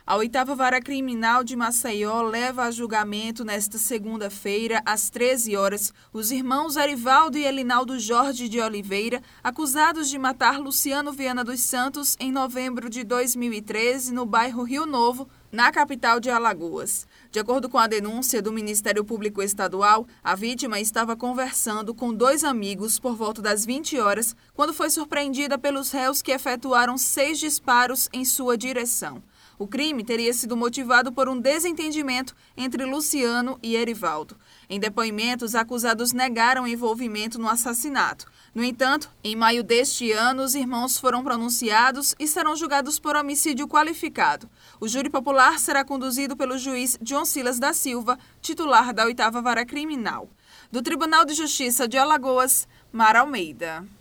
A 8ª Vara Criminal de Maceió leva a julgamento nesta segunda-feira, às 13 horas, os irmãos Erivaldo e Elinaldo Jorge de Oliveira, acusados de matar Luciano Viana dos Santos em novembro de 2013, no bairro Rio Novo, na capital de Alagoas. De acordo com a denúncia do Ministério Público Estadual, a vítima estava conversando com 2 amigos por volta das 20 horas, quando foi surpreendida pelos réus que efetuaram 6 disparos em sua direção. O crime teria sido motivado por um desentendimento entre Luciano e Erivaldo. Em depoimentos, acusados negaram envolvimento no assassinato. No entanto, em maio deste ano, os irmãos foram pronunciados e serão julgados por homicídio qualificado. O júri popular será conduzido pelo juiz John Silas da Silva, titular da 8ª Vara Criminal. Do Tribunal de Justiça de Alagoas, Mara Almeida.